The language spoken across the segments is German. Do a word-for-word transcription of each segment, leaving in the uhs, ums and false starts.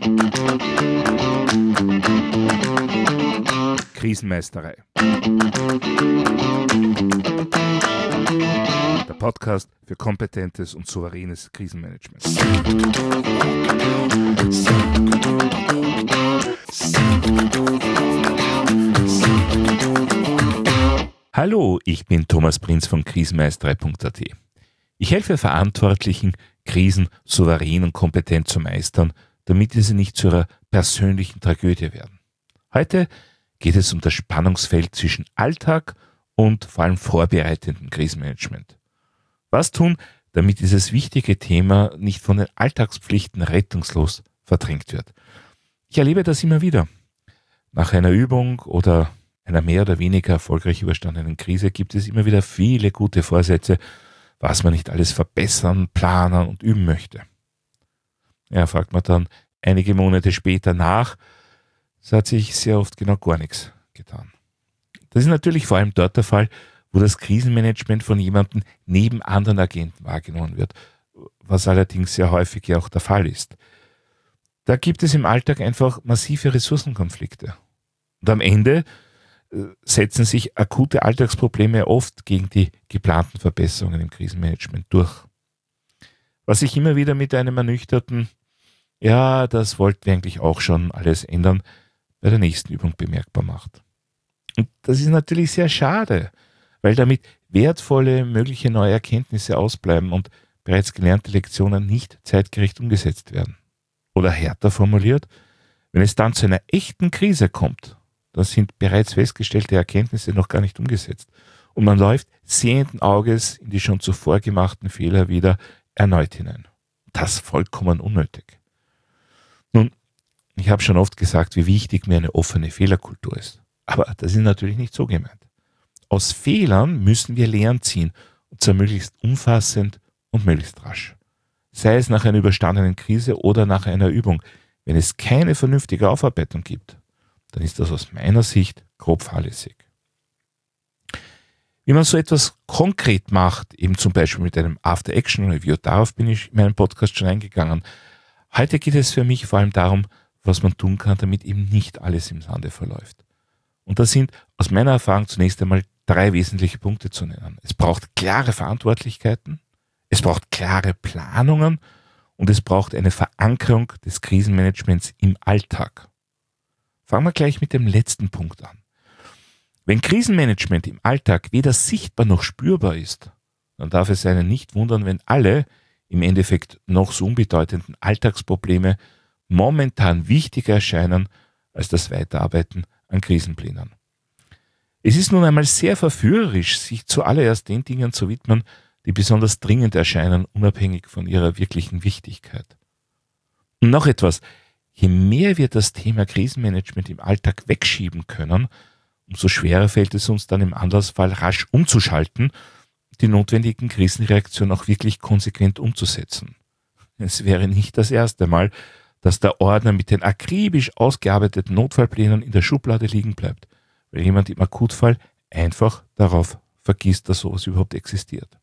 Krisenmeisterei. Der Podcast für kompetentes und souveränes Krisenmanagement. Hallo, ich bin Thomas Prinz von krisenmeisterei punkt a t. Ich helfe Verantwortlichen, Krisen souverän und kompetent zu meistern, damit diese nicht zu ihrer persönlichen Tragödie werden. Heute geht es um das Spannungsfeld zwischen Alltag und vor allem vorbereitendem Krisenmanagement. Was tun, damit dieses wichtige Thema nicht von den Alltagspflichten rettungslos verdrängt wird? Ich erlebe das immer wieder. Nach einer Übung oder einer mehr oder weniger erfolgreich überstandenen Krise gibt es immer wieder viele gute Vorsätze, was man nicht alles verbessern, planen und üben möchte. Ja, fragt man dann einige Monate später nach, so hat sich sehr oft genau gar nichts getan. Das ist natürlich vor allem dort der Fall, wo das Krisenmanagement von jemandem neben anderen Agenten wahrgenommen wird, was allerdings sehr häufig ja auch der Fall ist. Da gibt es im Alltag einfach massive Ressourcenkonflikte. Und am Ende setzen sich akute Alltagsprobleme oft gegen die geplanten Verbesserungen im Krisenmanagement durch. Was sich immer wieder mit einem ernüchterten, ja, das wollten wir eigentlich auch schon alles ändern, bei der nächsten Übung bemerkbar macht. Und das ist natürlich sehr schade, weil damit wertvolle, mögliche neue Erkenntnisse ausbleiben und bereits gelernte Lektionen nicht zeitgerecht umgesetzt werden. Oder härter formuliert, wenn es dann zu einer echten Krise kommt, da sind bereits festgestellte Erkenntnisse noch gar nicht umgesetzt. Und man läuft sehenden Auges in die schon zuvor gemachten Fehler wieder erneut hinein. Das vollkommen unnötig. Nun, ich habe schon oft gesagt, wie wichtig mir eine offene Fehlerkultur ist. Aber das ist natürlich nicht so gemeint. Aus Fehlern müssen wir Lehren ziehen, und zwar möglichst umfassend und möglichst rasch. Sei es nach einer überstandenen Krise oder nach einer Übung. Wenn es keine vernünftige Aufarbeitung gibt, dann ist das aus meiner Sicht grob fahrlässig. Wie man so etwas konkret macht, eben zum Beispiel mit einem After-Action-Review, darauf bin ich in meinem Podcast schon eingegangen. Heute geht es für mich vor allem darum, was man tun kann, damit eben nicht alles im Sande verläuft. Und das sind aus meiner Erfahrung zunächst einmal drei wesentliche Punkte zu nennen. Es braucht klare Verantwortlichkeiten, es braucht klare Planungen und es braucht eine Verankerung des Krisenmanagements im Alltag. Fangen wir gleich mit dem letzten Punkt an. Wenn Krisenmanagement im Alltag weder sichtbar noch spürbar ist, dann darf es einen nicht wundern, wenn alle im Endeffekt noch so unbedeutenden Alltagsprobleme momentan wichtiger erscheinen als das Weiterarbeiten an Krisenplänen. Es ist nun einmal sehr verführerisch, sich zuallererst den Dingen zu widmen, die besonders dringend erscheinen, unabhängig von ihrer wirklichen Wichtigkeit. Und noch etwas: Je mehr wir das Thema Krisenmanagement im Alltag wegschieben können, umso schwerer fällt es uns dann im Anlassfall rasch umzuschalten, die notwendigen Krisenreaktionen auch wirklich konsequent umzusetzen. Es wäre nicht das erste Mal, dass der Ordner mit den akribisch ausgearbeiteten Notfallplänen in der Schublade liegen bleibt, weil jemand im Akutfall einfach darauf vergisst, dass sowas überhaupt existiert.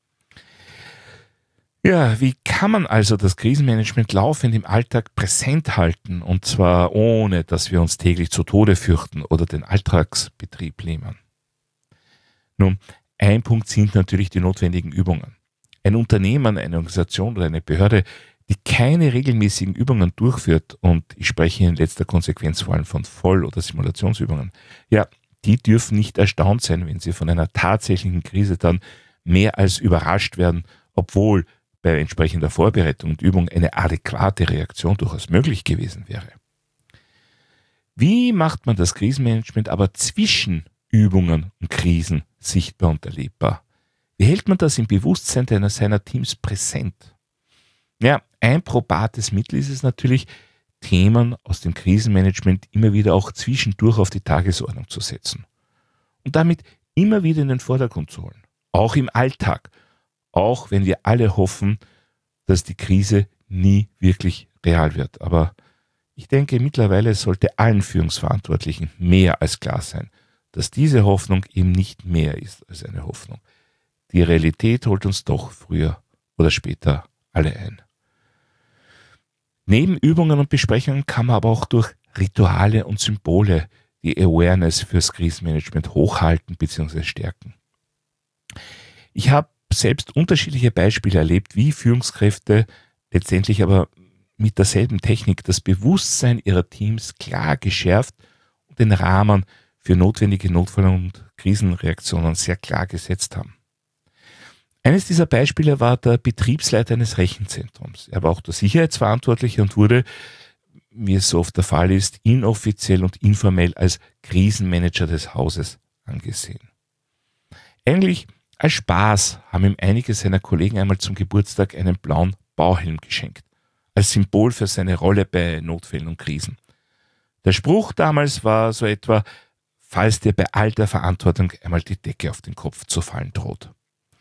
Ja, wie kann man also das Krisenmanagement laufend im Alltag präsent halten, und zwar ohne, dass wir uns täglich zu Tode fürchten oder den Alltagsbetrieb lähmen? Nun, ein Punkt sind natürlich die notwendigen Übungen. Ein Unternehmen, eine Organisation oder eine Behörde, die keine regelmäßigen Übungen durchführt, und ich spreche in letzter Konsequenz vor allem von Voll- oder Simulationsübungen, ja, die dürfen nicht erstaunt sein, wenn sie von einer tatsächlichen Krise dann mehr als überrascht werden, obwohl bei entsprechender Vorbereitung und Übung eine adäquate Reaktion durchaus möglich gewesen wäre. Wie macht man das Krisenmanagement aber zwischen Übungen und Krisen sichtbar und erlebbar? Wie hält man das im Bewusstsein deiner, seiner Teams präsent? Ja, ein probates Mittel ist es natürlich, Themen aus dem Krisenmanagement immer wieder auch zwischendurch auf die Tagesordnung zu setzen und damit immer wieder in den Vordergrund zu holen. Auch im Alltag. Auch wenn wir alle hoffen, dass die Krise nie wirklich real wird. Aber ich denke, mittlerweile sollte allen Führungsverantwortlichen mehr als klar sein, dass diese Hoffnung eben nicht mehr ist als eine Hoffnung. Die Realität holt uns doch früher oder später alle ein. Neben Übungen und Besprechungen kann man aber auch durch Rituale und Symbole die Awareness fürs Krisenmanagement hochhalten bzw. stärken. Ich habe selbst unterschiedliche Beispiele erlebt, wie Führungskräfte letztendlich aber mit derselben Technik das Bewusstsein ihrer Teams klar geschärft und den Rahmen für notwendige Notfall- und Krisenreaktionen sehr klar gesetzt haben. Eines dieser Beispiele war der Betriebsleiter eines Rechenzentrums. Er war auch der Sicherheitsverantwortliche und wurde, wie es so oft der Fall ist, inoffiziell und informell als Krisenmanager des Hauses angesehen. Eigentlich als Spaß haben ihm einige seiner Kollegen einmal zum Geburtstag einen blauen Bauhelm geschenkt, als Symbol für seine Rolle bei Notfällen und Krisen. Der Spruch damals war so etwa: Falls dir bei all der Verantwortung einmal die Decke auf den Kopf zu fallen droht.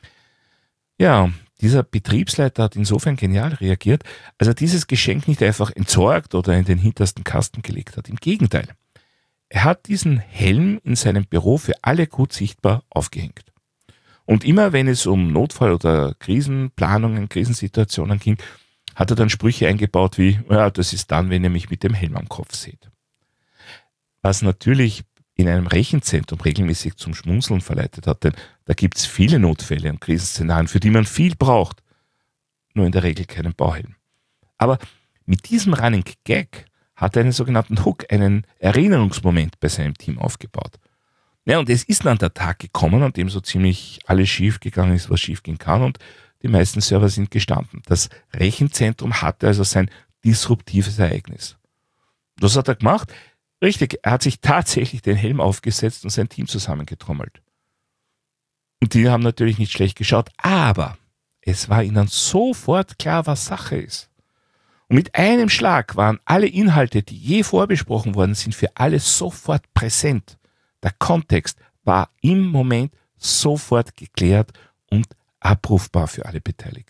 Ja, dieser Betriebsleiter hat insofern genial reagiert, als er dieses Geschenk nicht einfach entsorgt oder in den hintersten Kasten gelegt hat. Im Gegenteil, er hat diesen Helm in seinem Büro für alle gut sichtbar aufgehängt. Und immer wenn es um Notfall- oder Krisenplanungen, Krisensituationen ging, hat er dann Sprüche eingebaut wie: Ja, das ist dann, wenn ihr mich mit dem Helm am Kopf seht. Was natürlich in einem Rechenzentrum regelmäßig zum Schmunzeln verleitet hat, denn da gibt es viele Notfälle und Krisenszenarien, für die man viel braucht, nur in der Regel keinen Bauhelm. Aber mit diesem Running Gag hat er einen sogenannten Hook, einen Erinnerungsmoment bei seinem Team aufgebaut. Ja, und es ist dann der Tag gekommen, an dem so ziemlich alles schief gegangen ist, was schief gehen kann, und die meisten Server sind gestanden. Das Rechenzentrum hatte also sein disruptives Ereignis. Was hat er gemacht? Richtig, er hat sich tatsächlich den Helm aufgesetzt und sein Team zusammengetrommelt. Und die haben natürlich nicht schlecht geschaut, aber es war ihnen sofort klar, was Sache ist. Und mit einem Schlag waren alle Inhalte, die je vorbesprochen worden sind, für alle sofort präsent. Der Kontext war im Moment sofort geklärt und abrufbar für alle Beteiligten.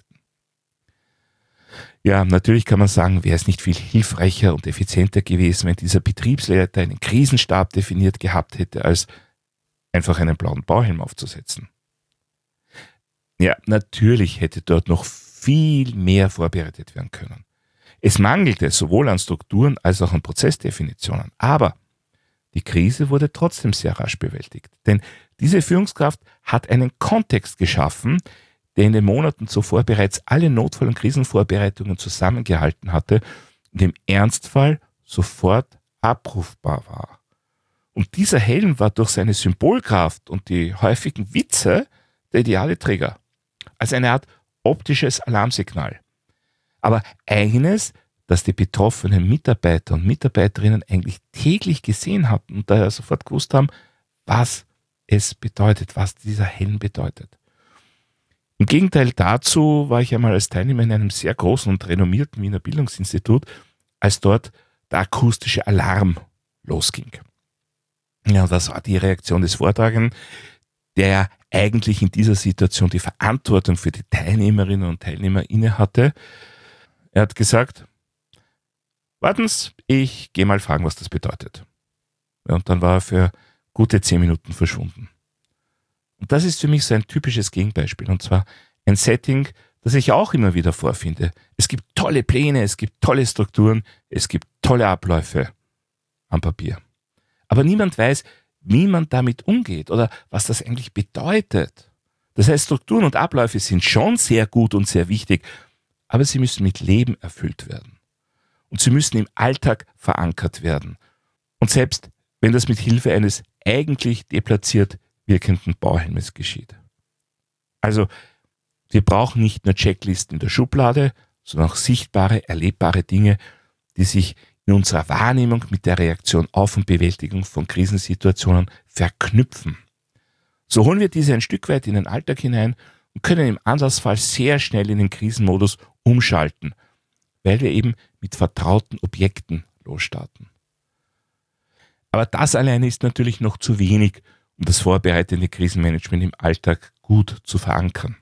Ja, natürlich kann man sagen, wäre es nicht viel hilfreicher und effizienter gewesen, wenn dieser Betriebsleiter einen Krisenstab definiert gehabt hätte, als einfach einen blauen Bauhelm aufzusetzen. Ja, natürlich hätte dort noch viel mehr vorbereitet werden können. Es mangelte sowohl an Strukturen als auch an Prozessdefinitionen, aber die Krise wurde trotzdem sehr rasch bewältigt, denn diese Führungskraft hat einen Kontext geschaffen, der in den Monaten zuvor bereits alle Notfall- und Krisenvorbereitungen zusammengehalten hatte und im Ernstfall sofort abrufbar war. Und dieser Helm war durch seine Symbolkraft und die häufigen Witze der ideale Trigger, als eine Art optisches Alarmsignal. Aber eines, das die betroffenen Mitarbeiter und Mitarbeiterinnen eigentlich täglich gesehen hatten und daher sofort gewusst haben, was es bedeutet, was dieser Helm bedeutet. Im Gegenteil dazu war ich einmal als Teilnehmer in einem sehr großen und renommierten Wiener Bildungsinstitut, als dort der akustische Alarm losging. Ja, das war die Reaktion des Vortragenden, der eigentlich in dieser Situation die Verantwortung für die Teilnehmerinnen und Teilnehmer inne hatte. Er hat gesagt: Warten's, ich gehe mal fragen, was das bedeutet. Ja, und dann war er für gute zehn Minuten verschwunden. Und das ist für mich so ein typisches Gegenbeispiel, und zwar ein Setting, das ich auch immer wieder vorfinde. Es gibt tolle Pläne, es gibt tolle Strukturen, es gibt tolle Abläufe am Papier. Aber niemand weiß, wie man damit umgeht oder was das eigentlich bedeutet. Das heißt, Strukturen und Abläufe sind schon sehr gut und sehr wichtig, aber sie müssen mit Leben erfüllt werden. Und sie müssen im Alltag verankert werden. Und selbst wenn das mit Hilfe eines eigentlich deplatziert wirkenden Bauhelmes geschieht. Also, wir brauchen nicht nur Checklisten in der Schublade, sondern auch sichtbare, erlebbare Dinge, die sich in unserer Wahrnehmung mit der Reaktion auf und Bewältigung von Krisensituationen verknüpfen. So holen wir diese ein Stück weit in den Alltag hinein und können im Anlassfall sehr schnell in den Krisenmodus umschalten, weil wir eben mit vertrauten Objekten losstarten. Aber das alleine ist natürlich noch zu wenig, um das vorbereitende Krisenmanagement im Alltag gut zu verankern.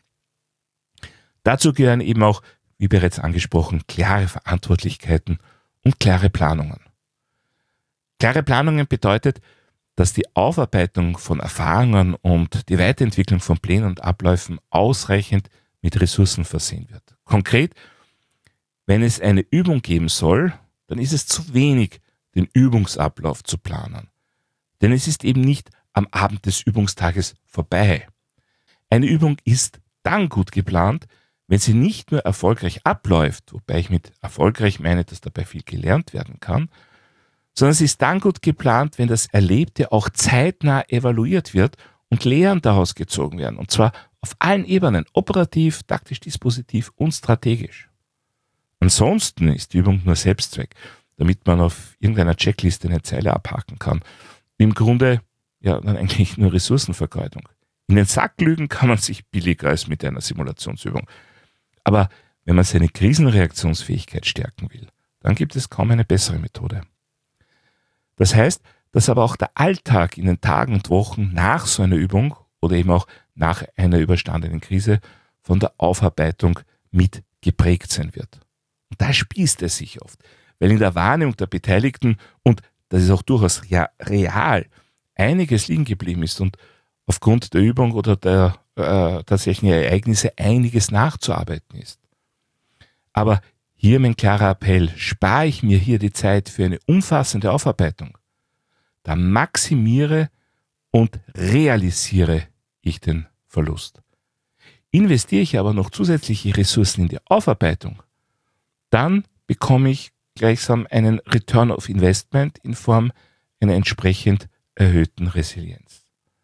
Dazu gehören eben auch, wie bereits angesprochen, klare Verantwortlichkeiten und klare Planungen. Klare Planungen bedeutet, dass die Aufarbeitung von Erfahrungen und die Weiterentwicklung von Plänen und Abläufen ausreichend mit Ressourcen versehen wird. Konkret, Wenn es eine Übung geben soll, dann ist es zu wenig, den Übungsablauf zu planen. Denn es ist eben nicht am Abend des Übungstages vorbei. Eine Übung ist dann gut geplant, wenn sie nicht nur erfolgreich abläuft, wobei ich mit erfolgreich meine, dass dabei viel gelernt werden kann, sondern sie ist dann gut geplant, wenn das Erlebte auch zeitnah evaluiert wird und Lehren daraus gezogen werden. Und zwar auf allen Ebenen, operativ, taktisch, dispositiv und strategisch. Ansonsten ist die Übung nur Selbstzweck, damit man auf irgendeiner Checkliste eine Zeile abhaken kann. Im Grunde ja dann eigentlich nur Ressourcenvergeudung. In den Sack lügen kann man sich billiger als mit einer Simulationsübung. Aber wenn man seine Krisenreaktionsfähigkeit stärken will, dann gibt es kaum eine bessere Methode. Das heißt, dass aber auch der Alltag in den Tagen und Wochen nach so einer Übung oder eben auch nach einer überstandenen Krise von der Aufarbeitung mit geprägt sein wird. Und da spießt es sich oft, weil in der Wahrnehmung der Beteiligten, und das ist auch durchaus ja real, einiges liegen geblieben ist und aufgrund der Übung oder der äh, tatsächlichen Ereignisse einiges nachzuarbeiten ist. Aber hier mein klarer Appell, spare ich mir hier die Zeit für eine umfassende Aufarbeitung, dann maximiere und realisiere ich den Verlust. Investiere ich aber noch zusätzliche Ressourcen in die Aufarbeitung, dann bekomme ich gleichsam einen Return of Investment in Form einer entsprechend erhöhten Resilienz.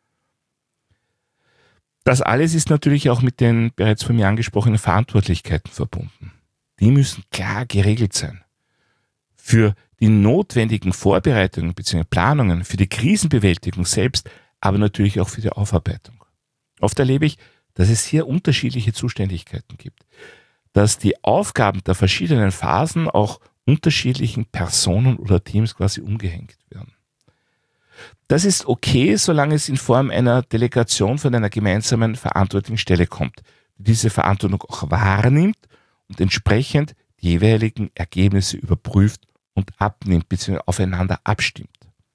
Das alles ist natürlich auch mit den bereits von mir angesprochenen Verantwortlichkeiten verbunden. Die müssen klar geregelt sein. Für die notwendigen Vorbereitungen bzw. Planungen, für die Krisenbewältigung selbst, aber natürlich auch für die Aufarbeitung. Oft erlebe ich, dass es hier unterschiedliche Zuständigkeiten gibt, dass die Aufgaben der verschiedenen Phasen auch unterschiedlichen Personen oder Teams quasi umgehängt werden. Das ist okay, solange es in Form einer Delegation von einer gemeinsamen verantwortlichen Stelle kommt, die diese Verantwortung auch wahrnimmt und entsprechend die jeweiligen Ergebnisse überprüft und abnimmt bzw. aufeinander abstimmt.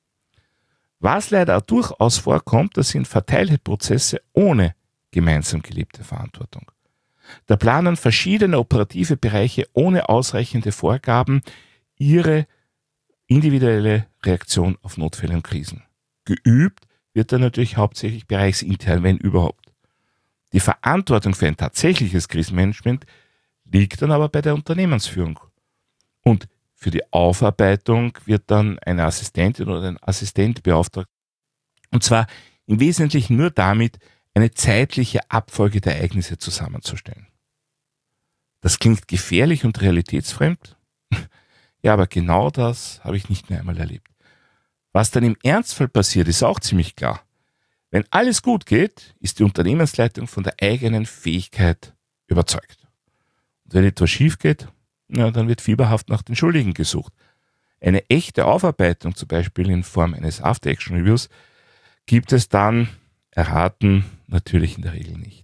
Was leider durchaus vorkommt, das sind verteilte Prozesse ohne gemeinsam gelebte Verantwortung. Da planen verschiedene operative Bereiche ohne ausreichende Vorgaben ihre individuelle Reaktion auf Notfälle und Krisen. Geübt wird dann natürlich hauptsächlich bereichsintern, wenn überhaupt. Die Verantwortung für ein tatsächliches Krisenmanagement liegt dann aber bei der Unternehmensführung. Und für die Aufarbeitung wird dann eine Assistentin oder ein Assistent beauftragt. Und zwar im Wesentlichen nur damit, eine zeitliche Abfolge der Ereignisse zusammenzustellen. Das klingt gefährlich und realitätsfremd. Ja, aber genau das habe ich nicht mehr einmal erlebt. Was dann im Ernstfall passiert, ist auch ziemlich klar. Wenn alles gut geht, ist die Unternehmensleitung von der eigenen Fähigkeit überzeugt. Und wenn etwas schief geht, ja, dann wird fieberhaft nach den Schuldigen gesucht. Eine echte Aufarbeitung, zum Beispiel in Form eines After-Action-Reviews, gibt es dann, erraten, natürlich in der Regel nicht.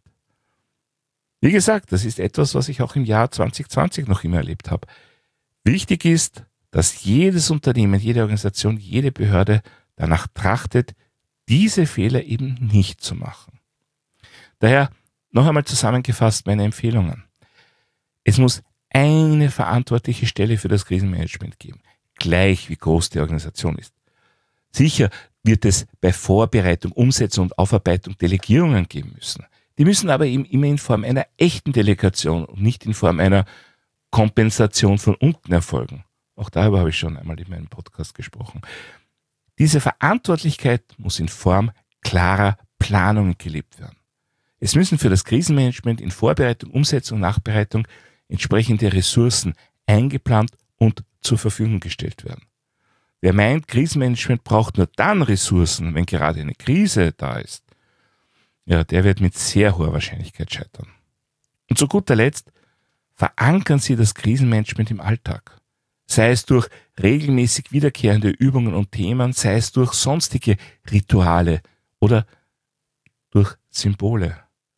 Wie gesagt, das ist etwas, was ich auch im Jahr zwanzig zwanzig noch immer erlebt habe. Wichtig ist, dass jedes Unternehmen, jede Organisation, jede Behörde danach trachtet, diese Fehler eben nicht zu machen. Daher noch einmal zusammengefasst meine Empfehlungen. Es muss eine verantwortliche Stelle für das Krisenmanagement geben, gleich wie groß die Organisation ist. Sicher wird es bei Vorbereitung, Umsetzung und Aufarbeitung Delegierungen geben müssen. Die müssen aber eben immer in Form einer echten Delegation und nicht in Form einer Kompensation von unten erfolgen. Auch darüber habe ich schon einmal in meinem Podcast gesprochen. Diese Verantwortlichkeit muss in Form klarer Planungen gelebt werden. Es müssen für das Krisenmanagement in Vorbereitung, Umsetzung, Nachbereitung entsprechende Ressourcen eingeplant und zur Verfügung gestellt werden. Wer meint, Krisenmanagement braucht nur dann Ressourcen, wenn gerade eine Krise da ist, ja, der wird mit sehr hoher Wahrscheinlichkeit scheitern. Und zu guter Letzt, verankern Sie das Krisenmanagement im Alltag. Sei es durch regelmäßig wiederkehrende Übungen und Themen, sei es durch sonstige Rituale oder durch Symbole.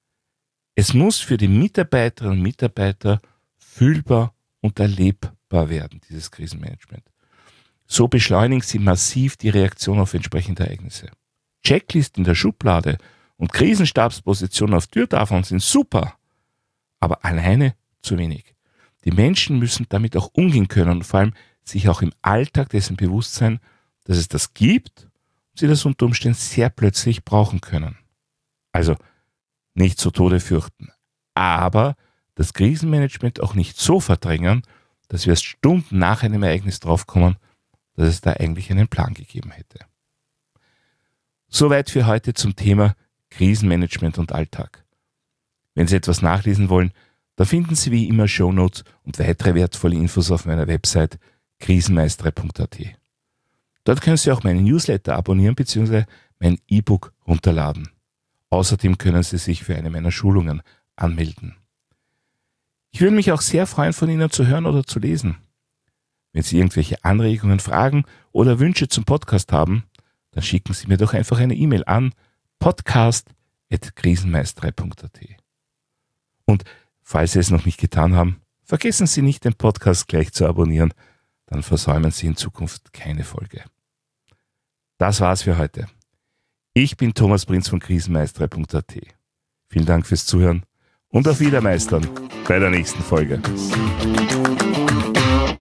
Es muss für die Mitarbeiterinnen und Mitarbeiter fühlbar und erlebbar werden, dieses Krisenmanagement. So beschleunigen Sie massiv die Reaktion auf entsprechende Ereignisse. Checklisten in der Schublade und Krisenstabspositionen auf Türtafeln sind super, aber alleine zu wenig. Die Menschen müssen damit auch umgehen können und vor allem sich auch im Alltag dessen bewusst sein, dass es das gibt und sie das unter Umständen sehr plötzlich brauchen können. Also nicht zu Tode fürchten, aber das Krisenmanagement auch nicht so verdrängen, dass wir erst Stunden nach einem Ereignis draufkommen, dass es da eigentlich einen Plan gegeben hätte. Soweit für heute zum Thema Krisenmanagement und Alltag. Wenn Sie etwas nachlesen wollen, da finden Sie wie immer Shownotes und weitere wertvolle Infos auf meiner Website krisenmeistere punkt at. Dort können Sie auch meinen Newsletter abonnieren bzw. mein E-Book runterladen. Außerdem können Sie sich für eine meiner Schulungen anmelden. Ich würde mich auch sehr freuen, von Ihnen zu hören oder zu lesen. Wenn Sie irgendwelche Anregungen, Fragen oder Wünsche zum Podcast haben, dann schicken Sie mir doch einfach eine E-Mail an podcast at krisenmeistere punkt at. Und falls Sie es noch nicht getan haben, vergessen Sie nicht, den Podcast gleich zu abonnieren, dann versäumen Sie in Zukunft keine Folge. Das war's für heute. Ich bin Thomas Prinz von krisenmeistere punkt at. Vielen Dank fürs Zuhören und auf Wiedermeistern bei der nächsten Folge.